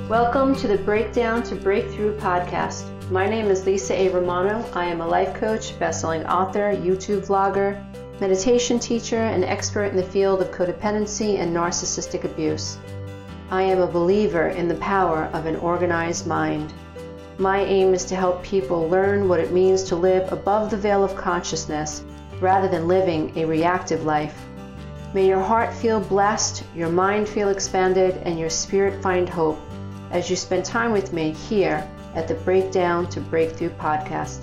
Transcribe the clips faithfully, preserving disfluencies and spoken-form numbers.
Welcome to the Breakdown to Breakthrough podcast. My name is Lisa A. Romano. I am a life coach, best-selling author, YouTube vlogger, meditation teacher, and expert in the field of codependency and narcissistic abuse. I am a believer in the power of an organized mind. My aim is to help people learn what it means to live above the veil of consciousness rather than living a reactive life. May your heart feel blessed, your mind feel expanded, and your spirit find hope as you spend time with me here at the Breakdown to Breakthrough podcast.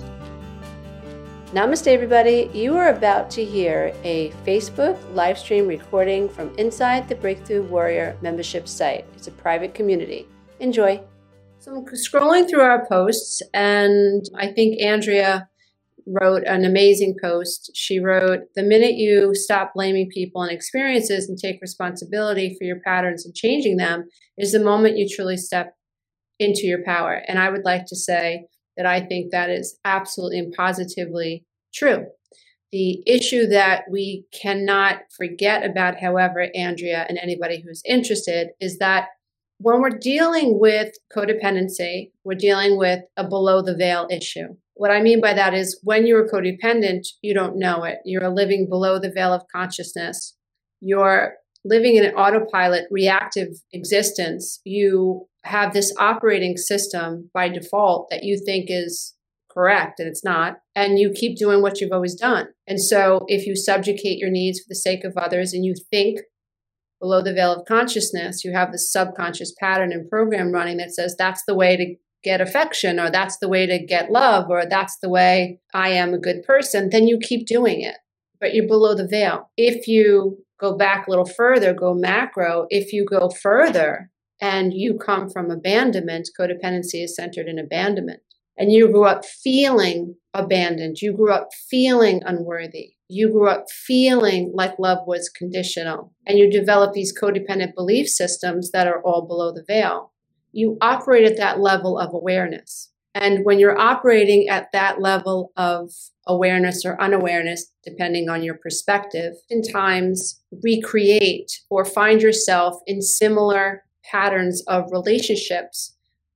Namaste, everybody. You are about to hear a Facebook live stream recording from inside the Breakthrough Warrior membership site. It's a private community. Enjoy. So I'm scrolling through our posts, and I think Andrea wrote an amazing post. She wrote, "The minute you stop blaming people and experiences and take responsibility for your patterns and changing them is the moment you truly step into your power." And I would like to say that I think that is absolutely and positively true. The issue that we cannot forget about, however, Andrea and anybody who's interested, is that when we're dealing with codependency, we're dealing with a below the veil issue. What I mean by that is when you're codependent, you don't know it. You're living below the veil of consciousness. You're living in an autopilot, reactive existence. You have this operating system by default that you think is correct, and it's not. And you keep doing what you've always done. And so if you subjugate your needs for the sake of others and you think below the veil of consciousness, you have this subconscious pattern and program running that says that's the way to get affection, or that's the way to get love, or that's the way I am a good person, then you keep doing it, but you're below the veil. If you go back a little further, go macro, if you go further and you come from abandonment, codependency is centered in abandonment, and you grew up feeling abandoned, you grew up feeling unworthy, you grew up feeling like love was conditional, and you develop these codependent belief systems that are all below the veil. You operate at that level of awareness. And when you're operating at that level of awareness or unawareness, depending on your perspective, oftentimes recreate or find yourself in similar patterns of relationships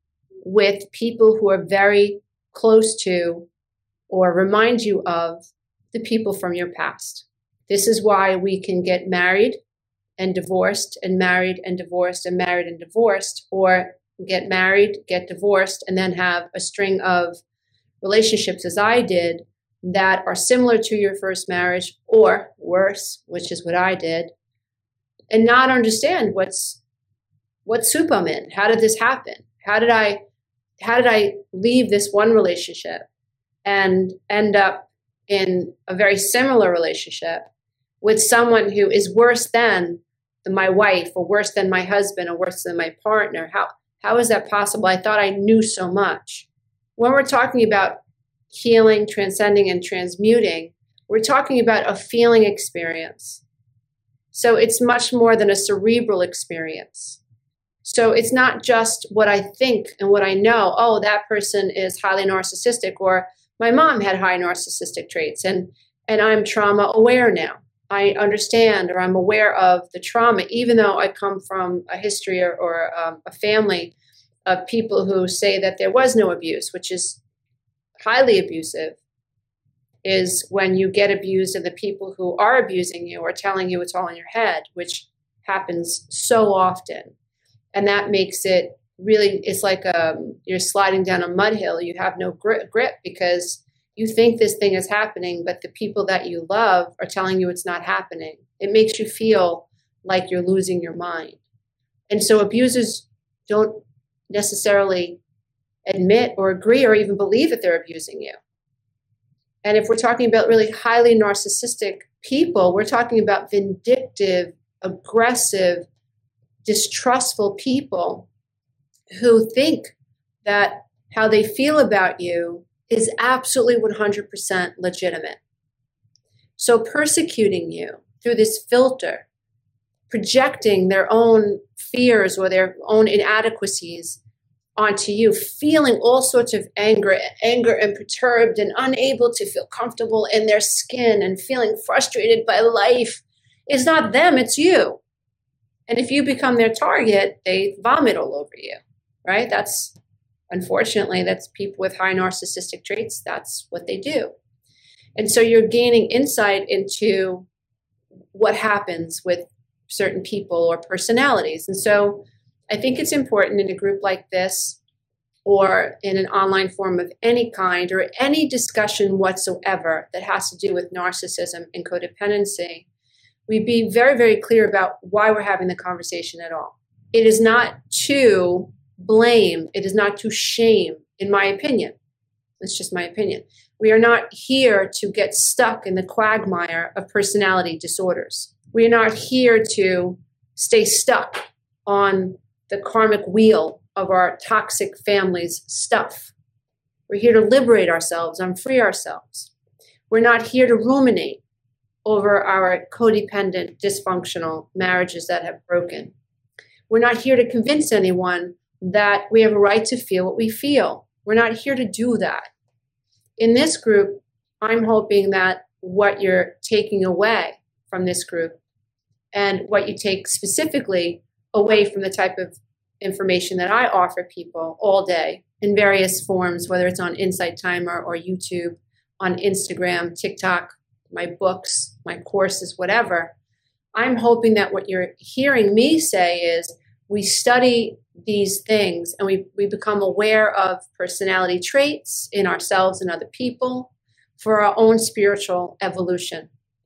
with people who are very close to or remind you of the people from your past. This is why we can get married and divorced and married and divorced and married and divorced, or get married, get divorced, and then have a string of relationships, as I did, that are similar to your first marriage or worse, which is what I did, and not understand what's what soup I'm in. How did this happen? How did I how did I leave this one relationship and end up in a very similar relationship with someone who is worse than my wife, or worse than my husband, or worse than my partner? How How is that possible? I thought I knew so much. When we're talking about healing, transcending, and transmuting, we're talking about a feeling experience. So it's much more than a cerebral experience. So it's not just what I think and what I know. Oh, that person is highly narcissistic, or my mom had high narcissistic traits, and, and I'm trauma aware now. I understand, or I'm aware of the trauma, even though I come from a history or, or um, a family of people who say that there was no abuse, which is highly abusive, is when you get abused and the people who are abusing you are telling you it's all in your head, which happens so often. And that makes it really, it's like um, you're sliding down a mud hill. You have no grip, grip because you think this thing is happening, but the people that you love are telling you it's not happening. It makes you feel like you're losing your mind. And so abusers don't necessarily admit or agree or even believe that they're abusing you. And if we're talking about really highly narcissistic people, we're talking about vindictive, aggressive, distrustful people who think that how they feel about you is absolutely one hundred percent legitimate. So persecuting you through this filter, projecting their own fears or their own inadequacies onto you, feeling all sorts of anger, anger and perturbed and unable to feel comfortable in their skin and feeling frustrated by life, is not them, it's you. And if you become their target, they vomit all over you. right? That's, unfortunately, that's people with high narcissistic traits. That's what they do. And so you're gaining insight into what happens with certain people or personalities. And so I think it's important in a group like this, or in an online forum of any kind, or any discussion whatsoever that has to do with narcissism and codependency, we be very, very clear about why we're having the conversation at all. It is not to blame. It is not to shame, in my opinion. It's just my opinion. We are not here to get stuck in the quagmire of personality disorders. We are not here to stay stuck on the karmic wheel of our toxic family's stuff. We're here to liberate ourselves and free ourselves. We're not here to ruminate over our codependent, dysfunctional marriages that have broken. We're not here to convince anyone that we have a right to feel what we feel. We're not here to do that. In this group, I'm hoping that what you're taking away from this group, and what you take specifically away from the type of information that I offer people all day in various forms, whether it's on Insight Timer or YouTube, on Instagram, TikTok, my books, my courses, whatever. I'm hoping that what you're hearing me say is we study these things and we, we become aware of personality traits in ourselves and other people for our own spiritual evolution.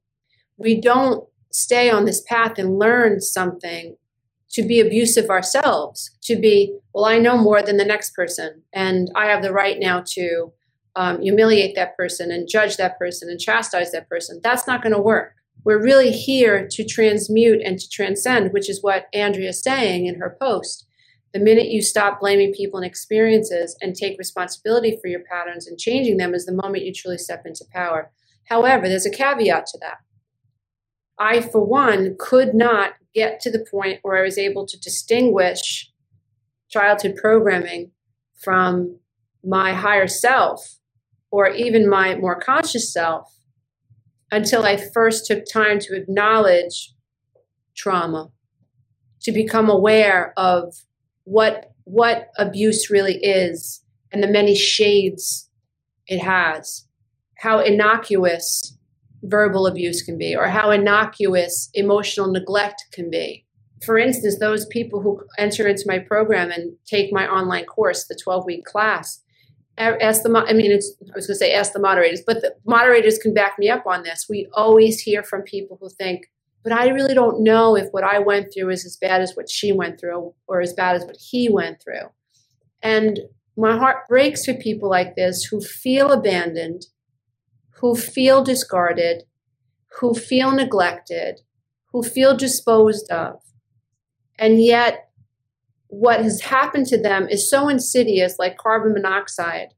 We don't stay on this path and learn something to be abusive ourselves, to be, well, I know more than the next person, and I have the right now to um, humiliate that person and judge that person and chastise that person. That's not going to work. We're really here to transmute and to transcend, which is what Andrea is saying in her post. The minute you stop blaming people and experiences and take responsibility for your patterns and changing them is the moment you truly step into power. However, there's a caveat to that. I, for one, could not get to the point where I was able to distinguish childhood programming from my higher self or even my more conscious self until I first took time to acknowledge trauma, to become aware of what, what abuse really is and the many shades it has, how innocuous verbal abuse can be, or how innocuous emotional neglect can be. For instance, those people who enter into my program and take my online course, the twelve-week class, ask the, I mean, it's, I was going to say ask the moderators, but the moderators can back me up on this. We always hear from people who think, but I really don't know if what I went through is as bad as what she went through or as bad as what he went through. And my heart breaks for people like this who feel abandoned, who feel discarded, who feel neglected, who feel disposed of. And yet what has happened to them is so insidious, like carbon monoxide,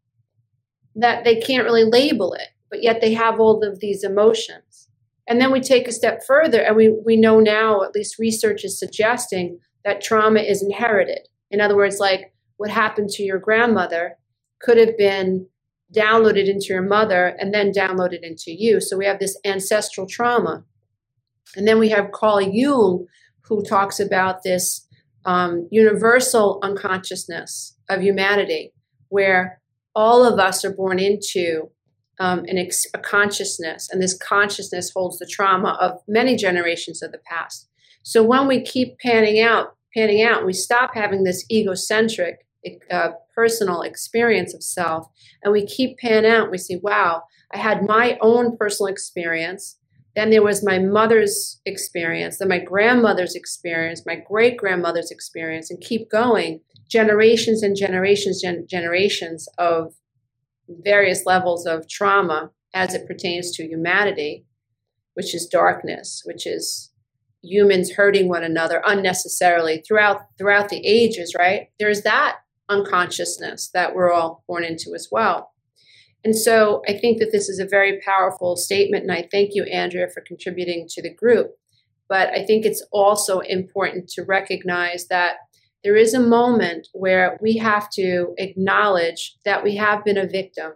that they can't really label it, but yet they have all of these emotions. And then we take a step further and we, we know now, at least research is suggesting, that trauma is inherited. In other words, like what happened to your grandmother could have been downloaded into your mother and then downloaded into you. So we have this ancestral trauma. And then we have Carl Jung, who talks about this um, universal unconsciousness of humanity, where all of us are born into um, an ex- a consciousness, and this consciousness holds the trauma of many generations of the past. So when we keep panning out, panning out, we stop having this egocentric uh, personal experience of self, and we keep pan out. We see, wow, I had my own personal experience. Then there was my mother's experience, then my grandmother's experience, my great-grandmother's experience, and keep going. Generations and generations, gen- generations of various levels of trauma as it pertains to humanity, which is darkness, which is humans hurting one another unnecessarily throughout throughout the ages, right? There's that unconsciousness that we're all born into as well. And so I think that this is a very powerful statement, and I thank you, Andrea, for contributing to the group. But I think it's also important to recognize that there is a moment where we have to acknowledge that we have been a victim.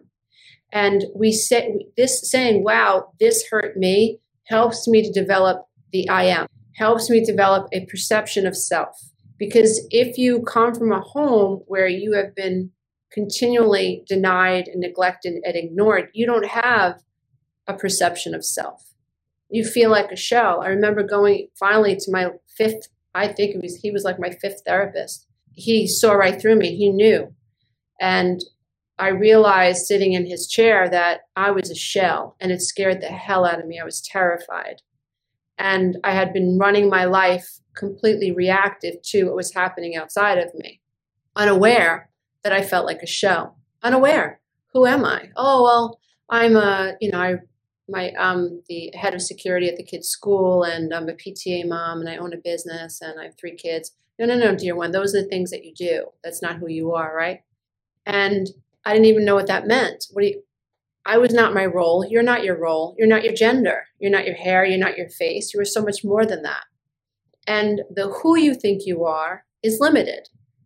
And we say this saying, wow, this hurt me, helps me to develop the I am, helps me develop a perception of self. Because if you come from a home where you have been continually denied and neglected and ignored, you don't have a perception of self. You feel like a shell. I remember going finally to my fifth, I think it was, he was like my fifth therapist. He saw right through me. He knew. And I realized sitting in his chair that I was a shell, and it scared the hell out of me. I was terrified. And I had been running my life completely reactive to what was happening outside of me, unaware that I felt like a shell. Unaware. Who am I? Oh, well, I'm a, you know, I, my, um, the head of security at the kids' school, and I'm a P T A mom, and I own a business, and I have three kids. No, no, no, dear one. Those are the things that you do. That's not who you are, right? And I didn't even know what that meant. What do you, I was not my role. You're not your role. You're not your gender. You're not your hair. You're not your face. You are so much more than that. And the who you think you are is limited.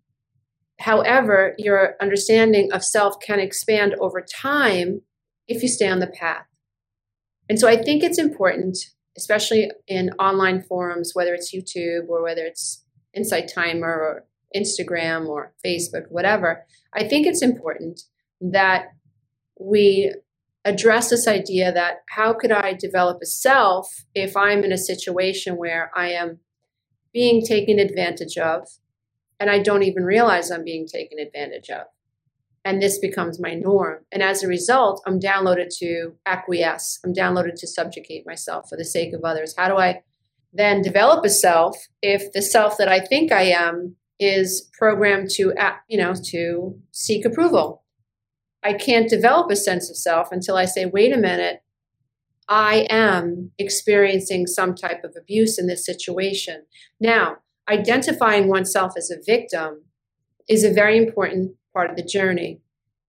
However, your understanding of self can expand over time if you stay on the path. And so I think it's important, especially in online forums, whether it's YouTube or whether it's Insight Timer or Instagram or Facebook, whatever, I think it's important that we address this idea that how could I develop a self if I'm in a situation where I am being taken advantage of and I don't even realize I'm being taken advantage of. And this becomes my norm. And as a result, I'm downloaded to acquiesce. I'm downloaded to subjugate myself for the sake of others. How do I then develop a self if the self that I think I am is programmed to, you know, to seek approval? I can't develop a sense of self until I say, wait a minute, I am experiencing some type of abuse in this situation. Now, identifying oneself as a victim is a very important part of the journey.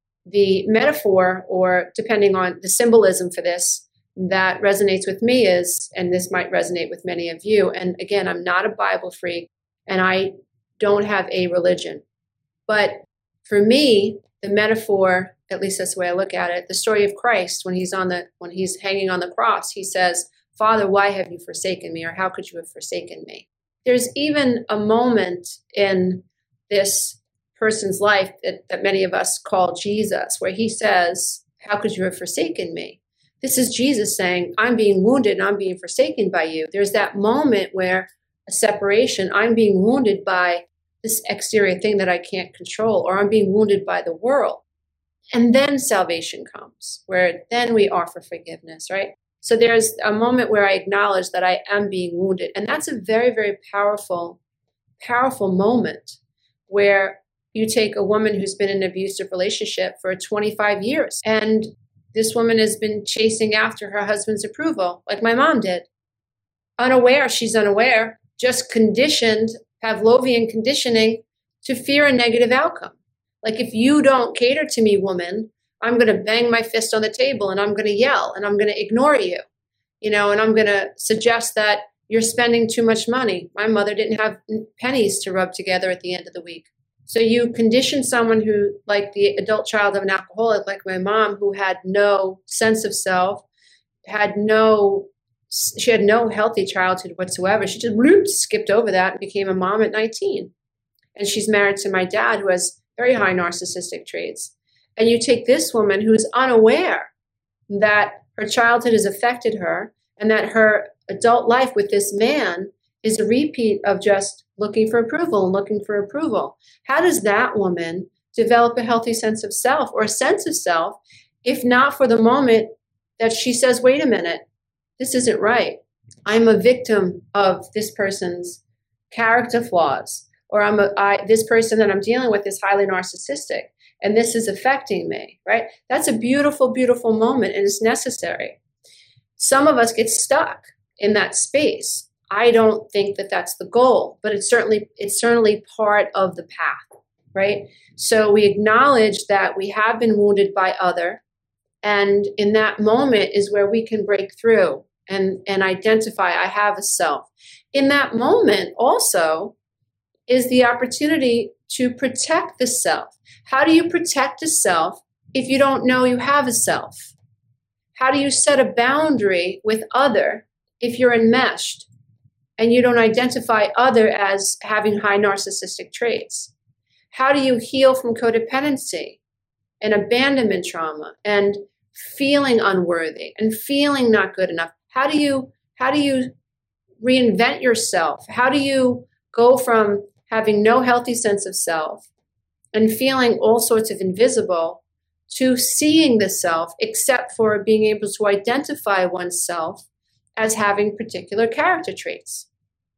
The metaphor, or depending on the symbolism for this, that resonates with me is, and this might resonate with many of you, and again, I'm not a Bible freak, and I don't have a religion. But for me, the metaphor, at least that's the way I look at it, the story of Christ, when he's on the when he's hanging on the cross, he says, Father, why have you forsaken me? Or how could you have forsaken me? There's even a moment in this person's life that, that many of us call Jesus, where he says, how could you have forsaken me? This is Jesus saying, I'm being wounded and I'm being forsaken by you. There's that moment where a separation, I'm being wounded by this exterior thing that I can't control, or I'm being wounded by the world. And then salvation comes, where then we offer forgiveness, right? So there's a moment where I acknowledge that I am being wounded. And that's a very, very powerful, powerful moment where you take a woman who's been in an abusive relationship for twenty-five years. And this woman has been chasing after her husband's approval, like my mom did. Unaware, she's unaware, just conditioned, Pavlovian conditioning to fear a negative outcome. Like, if you don't cater to me, woman, I'm going to bang my fist on the table and I'm going to yell and I'm going to ignore you, you know, and I'm going to suggest that you're spending too much money. My mother didn't have pennies to rub together at the end of the week. So you condition someone who, like the adult child of an alcoholic, like my mom, who had no sense of self, had no, she had no healthy childhood whatsoever. She just bloop, skipped over that and became a mom at nineteen. And she's married to my dad, who has very high narcissistic traits. And you take this woman who's unaware that her childhood has affected her and that her adult life with this man is a repeat of just looking for approval and looking for approval. How does that woman develop a healthy sense of self, or a sense of self, if not for the moment that she says, wait a minute, this isn't right. I'm a victim of this person's character flaws, or I'm a, I, this person that I'm dealing with is highly narcissistic, and this is affecting me, right? That's a beautiful, beautiful moment, and it's necessary. Some of us get stuck in that space. I don't think that that's the goal, but it's certainly it's certainly part of the path, right? So we acknowledge that we have been wounded by other, and in that moment is where we can break through and, and identify I have a self. In that moment also is the opportunity to protect the self. How do you protect a self if you don't know you have a self? How do you set a boundary with other if you're enmeshed? and you don't identify other as having high narcissistic traits? How do you heal from codependency and abandonment trauma and feeling unworthy and feeling not good enough? How do you how do you reinvent yourself? How do you go from having no healthy sense of self and feeling all sorts of invisible to seeing the self, except for being able to identify oneself as having particular character traits?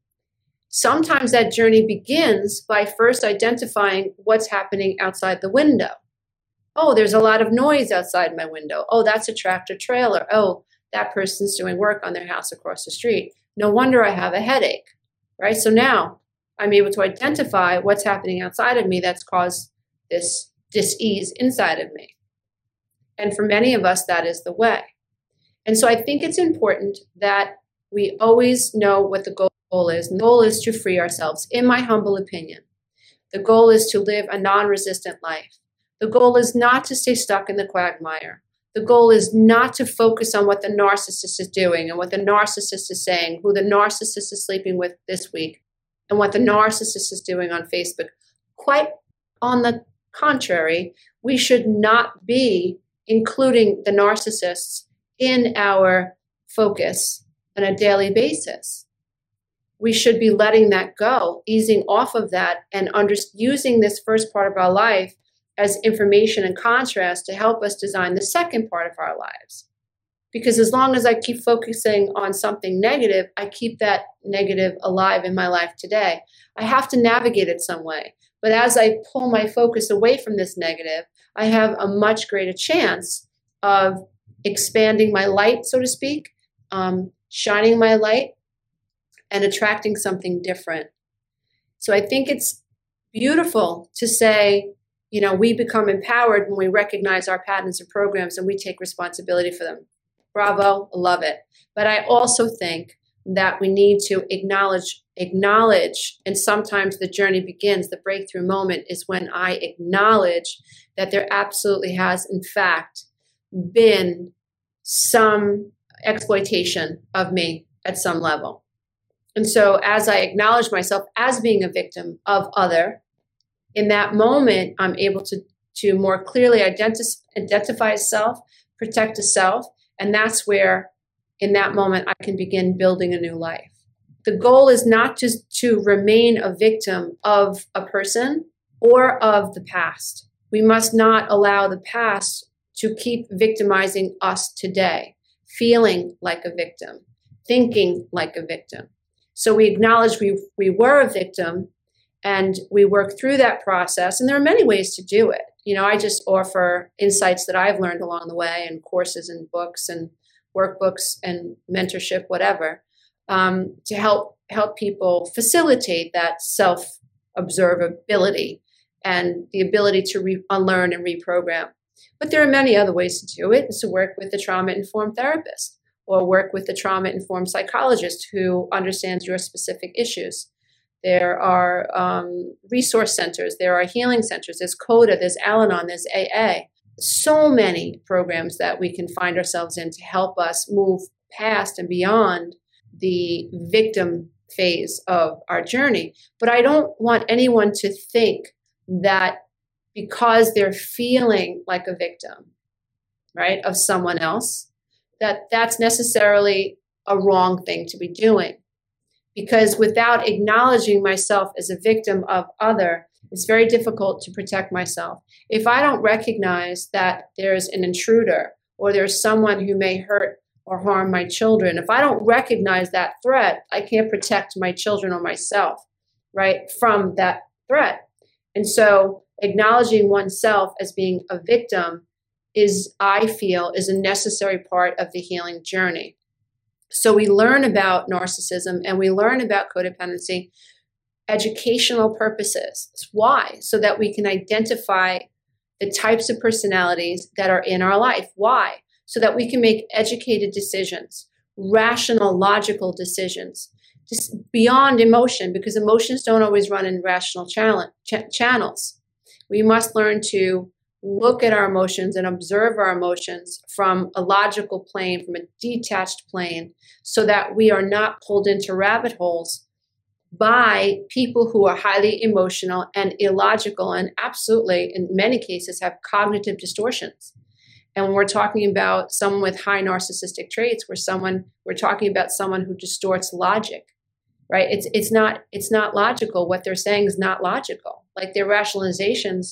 Sometimes that journey begins by first identifying what's happening outside the window. Oh, there's a lot of noise outside my window. Oh, that's a tractor trailer. Oh, that person's doing work on their house across the street. No wonder I have a headache, right? So now I'm able to identify what's happening outside of me that's caused this dis-ease inside of me. And for many of us, that is the way. And so I think it's important that we always know what the goal is. And the goal is to free ourselves, in my humble opinion. The goal is to live a non-resistant life. The goal is not to stay stuck in the quagmire. The goal is not to focus on what the narcissist is doing and what the narcissist is saying, who the narcissist is sleeping with this week, and what the narcissist is doing on Facebook. Quite on the contrary, we should not be including the narcissists in our focus on a daily basis. We should be letting that go, easing off of that, and under, using this first part of our life as information and contrast to help us design the second part of our lives. Because as long as I keep focusing on something negative, I keep that negative alive in my life today. I have to navigate it some way. But as I pull my focus away from this negative, I have a much greater chance of expanding my light, so to speak, um, shining my light, and attracting something different. So I think it's beautiful to say, you know, we become empowered when we recognize our patterns and programs and we take responsibility for them. Bravo, love it. But I also think that we need to acknowledge, acknowledge, and sometimes the journey begins, the breakthrough moment is when I acknowledge that there absolutely has, in fact, been some exploitation of me at some level. And so as I acknowledge myself as being a victim of other, in that moment, I'm able to, to more clearly identi- identify a self, protect a self, and that's where, in that moment, I can begin building a new life. The goal is not just to remain a victim of a person or of the past. We must not allow the past to keep victimizing us today, feeling like a victim, thinking like a victim. So we acknowledge we, we were a victim, and we work through that process. And there are many ways to do it. You know, I just offer insights that I've learned along the way, and courses and books and workbooks and mentorship, whatever, um, to help help people facilitate that self-observability and the ability to re- unlearn and reprogram. But there are many other ways to do it. It's to work with the trauma-informed therapist or work with the trauma-informed psychologist who understands your specific issues. There are um, resource centers, there are healing centers, there's CODA, there's Al-Anon, there's A A. So many programs that we can find ourselves in to help us move past and beyond the victim phase of our journey. But I don't want anyone to think that because they're feeling like a victim, right, of someone else, that that's necessarily a wrong thing to be doing. Because without acknowledging myself as a victim of other, it's very difficult to protect myself. If I don't recognize that there's an intruder or there's someone who may hurt or harm my children, if I don't recognize that threat, I can't protect my children or myself, right, from that threat. And so acknowledging oneself as being a victim is, I feel, is a necessary part of the healing journey. So we learn about narcissism and we learn about codependency, educational purposes. Why? So that we can identify the types of personalities that are in our life. Why? So that we can make educated decisions, rational, logical decisions, just beyond emotion, because emotions don't always run in rational channel, ch- channels. We must learn to look at our emotions and observe our emotions from a logical plane, from a detached plane, so that we are not pulled into rabbit holes by people who are highly emotional and illogical and absolutely, in many cases, have cognitive distortions. And when we're talking about someone with high narcissistic traits, we're someone we're talking about someone who distorts logic, right? It's it's not it's not logical. What they're saying is not logical. Like their rationalizations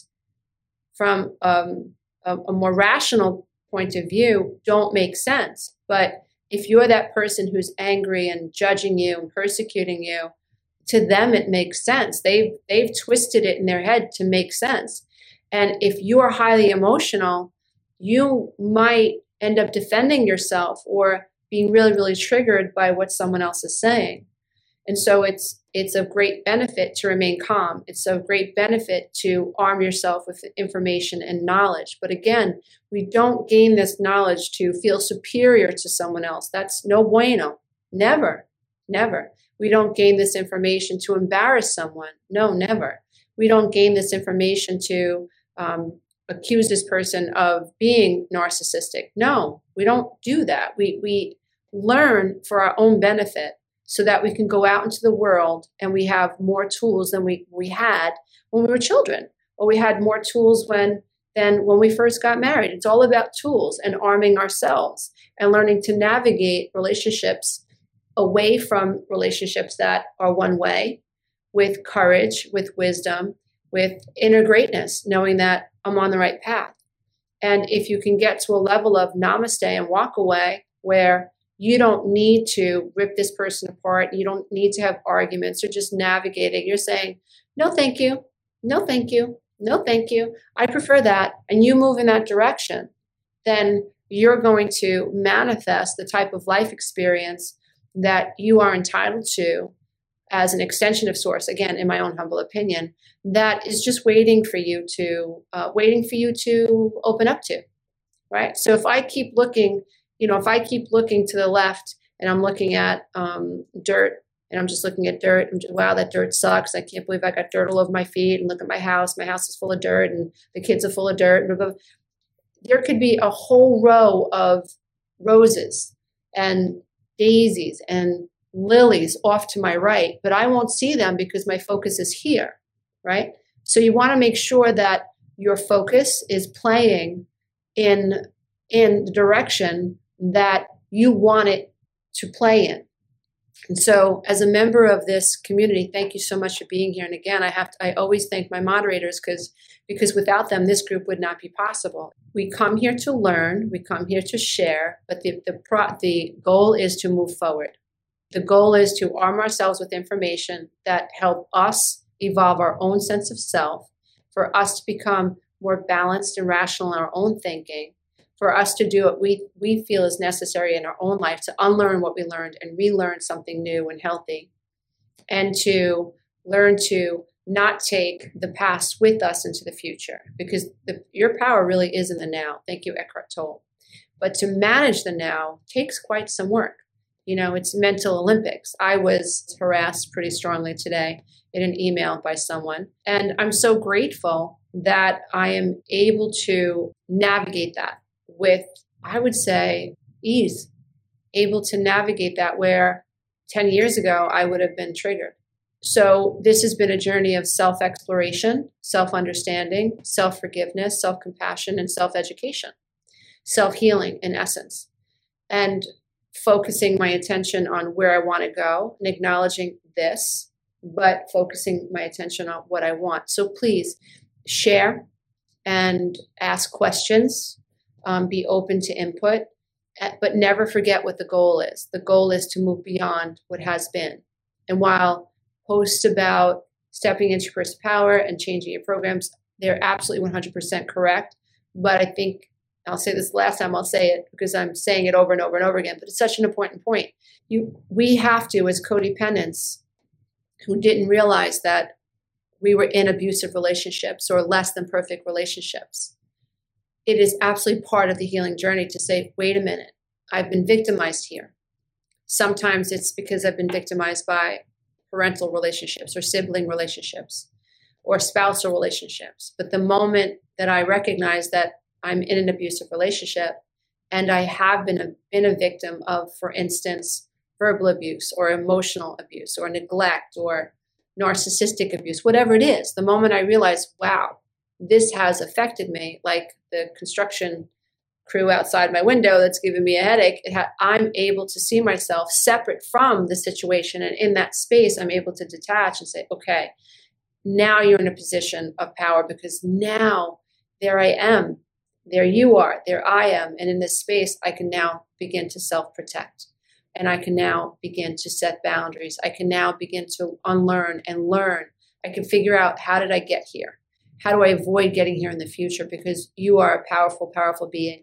from um, a, a more rational point of view don't make sense. But if you're that person who's angry and judging you and persecuting you, to them it makes sense. They've they've twisted it in their head to make sense. And if you are highly emotional, you might end up defending yourself or being really, really triggered by what someone else is saying. And so it's it's of great benefit to remain calm. It's of great benefit to arm yourself with information and knowledge. But again, we don't gain this knowledge to feel superior to someone else. That's no bueno. Never, never. We don't gain this information to embarrass someone. No, never. We don't gain this information to um, accuse this person of being narcissistic. No, we don't do that. We we learn for our own benefit so that we can go out into the world and we have more tools than we, we had when we were children, or we had more tools when than when we first got married. It's all about tools and arming ourselves and learning to navigate relationships away from relationships that are one way, with courage, with wisdom, with inner greatness, knowing that I'm on the right path. And if you can get to a level of namaste and walk away where you don't need to rip this person apart, you don't need to have arguments or just navigating, you're saying, no, thank you, no, thank you, no, thank you, I prefer that, and you move in that direction, then you're going to manifest the type of life experience that you are entitled to as an extension of source, again, in my own humble opinion, that is just waiting for you to, uh, waiting for you to open up to, right? So if I keep looking, you know, if I keep looking to the left and I'm looking at um, dirt and I'm just looking at dirt, I'm just, wow, that dirt sucks. I can't believe I got dirt all over my feet, and look at my house. My house is full of dirt and the kids are full of dirt. Blah, blah. There could be a whole row of roses and daisies and lilies off to my right, but I won't see them because my focus is here, right? So you want to make sure that your focus is playing in, in the direction that you want it to play in. And so as a member of this community, thank you so much for being here. And again, I have to, I always thank my moderators because because without them, this group would not be possible. We come here to learn, we come here to share, but the, the, pro, the goal is to move forward. The goal is to arm ourselves with information that help us evolve our own sense of self, for us to become more balanced and rational in our own thinking, for us to do what we, we feel is necessary in our own life, to unlearn what we learned and relearn something new and healthy, and to learn to not take the past with us into the future, because the, your power really is in the now. Thank you, Eckhart Tolle. But to manage the now takes quite some work. You know, it's mental Olympics. I was harassed pretty strongly today in an email by someone, and I'm so grateful that I am able to navigate that with, I would say, ease, able to navigate that where ten years ago I would have been triggered. So this has been a journey of self-exploration, self-understanding, self-forgiveness, self-compassion, and self-education, self-healing in essence, and focusing my attention on where I want to go and acknowledging this, but focusing my attention on what I want. So please share and ask questions. Um, be open to input, but never forget what the goal is. The goal is to move beyond what has been. And while posts about stepping into your personal power and changing your programs, they're absolutely one hundred percent correct. But I think, I'll say this last time, I'll say it because I'm saying it over and over and over again, but it's such an important point. You, we have to, as codependents who didn't realize that we were in abusive relationships or less than perfect relationships, it is absolutely part of the healing journey to say, wait a minute, I've been victimized here. Sometimes it's because I've been victimized by parental relationships or sibling relationships or spousal relationships. But the moment that I recognize that I'm in an abusive relationship and I have been a, been a victim of, for instance, verbal abuse or emotional abuse or neglect or narcissistic abuse, whatever it is. The moment I realize, wow, this has affected me, like the construction crew outside my window that's giving me a headache, it ha- I'm able to see myself separate from the situation. And in that space, I'm able to detach and say, okay, now you're in a position of power because now there I am, there you are, there I am. And in this space, I can now begin to self-protect. And I can now begin to set boundaries. I can now begin to unlearn and learn. I can figure out, how did I get here? How do I avoid getting here in the future? Because you are a powerful, powerful being.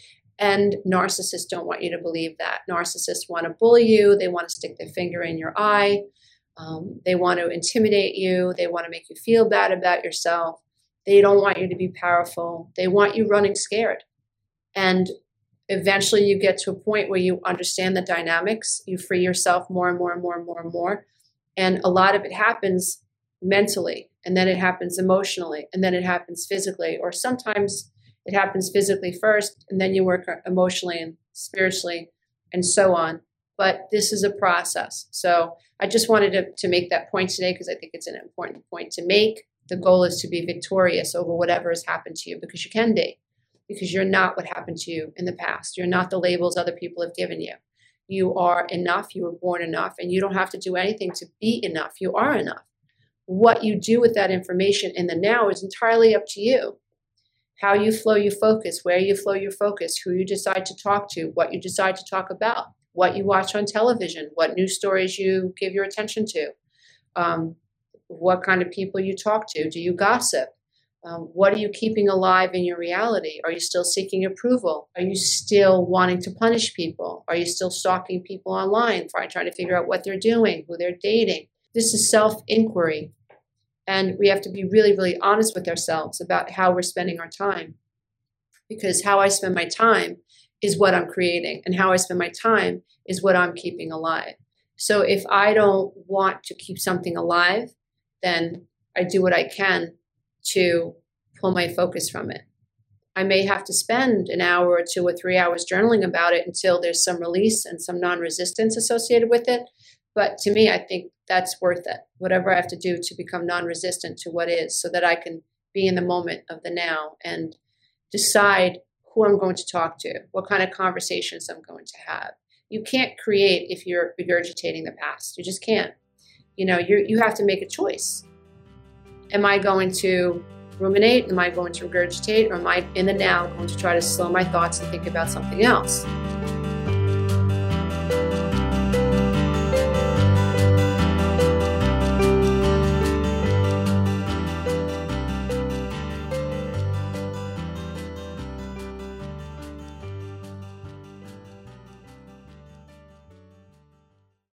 And narcissists don't want you to believe that. Narcissists want to bully you. They want to stick their finger in your eye. Um, they want to intimidate you. They want to make you feel bad about yourself. They don't want you to be powerful. They want you running scared. And eventually you get to a point where you understand the dynamics. You free yourself more and more and more and more and more. And a lot of it happens mentally, and then it happens emotionally, and then it happens physically, or sometimes it happens physically first, and then you work emotionally and spiritually and so on. But this is a process. So I just wanted to, to make that point today because I think it's an important point to make. The goal is to be victorious over whatever has happened to you, because you can be, because you're not what happened to you in the past. You're not the labels other people have given you. You are enough. You were born enough, and you don't have to do anything to be enough. You are enough. What you do with that information in the now is entirely up to you. How you flow your focus, where you flow your focus, who you decide to talk to, what you decide to talk about, what you watch on television, what news stories you give your attention to, um, what kind of people you talk to. Do you gossip? Um, what are you keeping alive in your reality? Are you still seeking approval? Are you still wanting to punish people? Are you still stalking people online, trying to figure out what they're doing, who they're dating? This is self-inquiry. And we have to be really, really honest with ourselves about how we're spending our time. Because how I spend my time is what I'm creating. And how I spend my time is what I'm keeping alive. So if I don't want to keep something alive, then I do what I can to pull my focus from it. I may have to spend an hour or two or three hours journaling about it until there's some release and some non-resistance associated with it. But to me, I think that's worth it. Whatever I have to do to become non-resistant to what is, so that I can be in the moment of the now and decide who I'm going to talk to, what kind of conversations I'm going to have. You can't create if you're regurgitating the past. You just can't. You know, you you have to make a choice. Am I going to ruminate? Am I going to regurgitate? Or am I in the now going to try to slow my thoughts and think about something else?